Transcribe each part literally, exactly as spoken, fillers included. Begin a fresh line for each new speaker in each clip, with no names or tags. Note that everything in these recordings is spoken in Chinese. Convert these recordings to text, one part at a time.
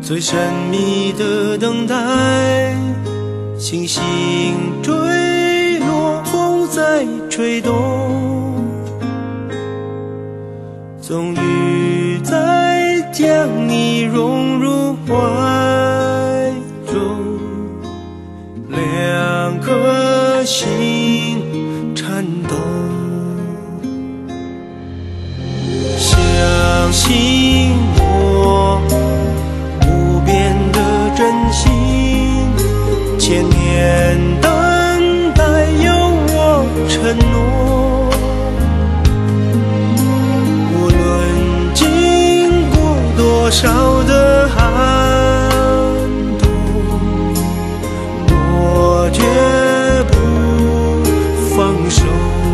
最神秘的等待，星星坠落，风在吹动，终于再将你融入怀中，两颗心颤抖，相信我无边的真心，千年等待有我承诺，无论经过多少的寒冬，我绝不放手。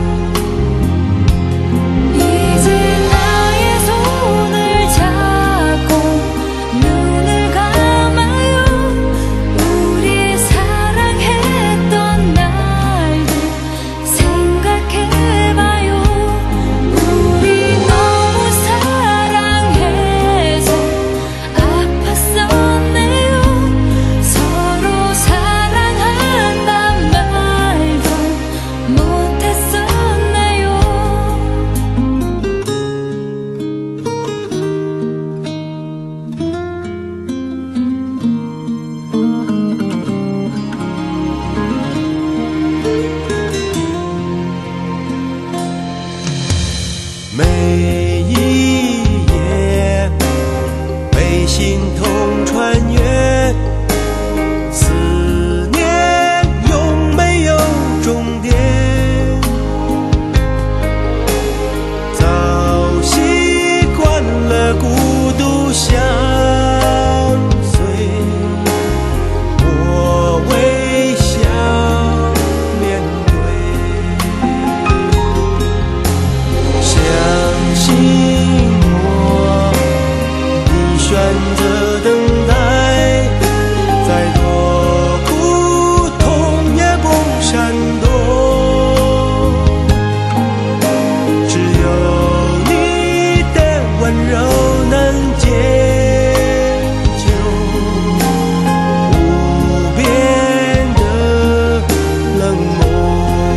每一夜被心痛穿越，思念永没有终点，早习惯了孤独相随，我微笑面对，相信我，你选择等待，再多苦痛也不闪躲，只有你的温柔能解救无边的冷漠。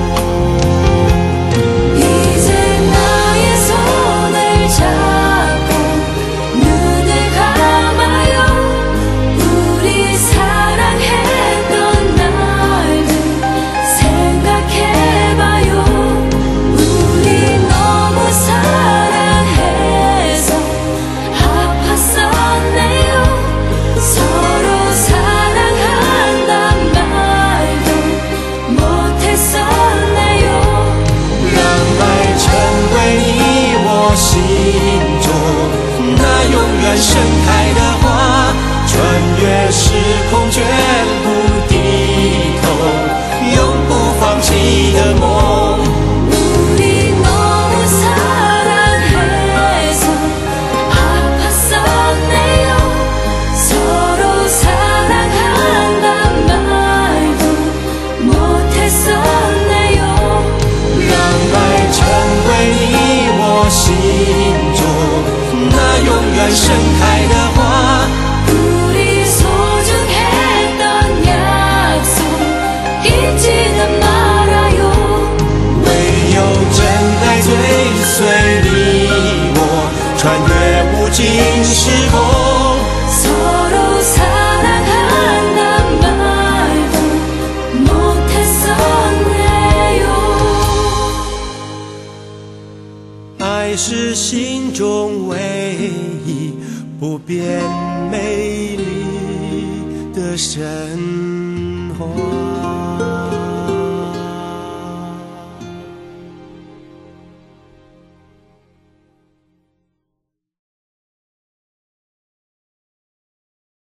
盛开的花，穿越时空，绝不低头，永不放弃的梦。우리 너무 사랑해서 아팠었네요. 서로 사랑한단 말도 못했었네요. 让爱成为你我心中那永远盛开的花， 우리 소중했던 약속 잊지는 말아요. 唯有真爱追随你我，穿越无尽时空。 서로 사랑한단 말도 못했었네요. 爱是心中唯一不变美丽的神话。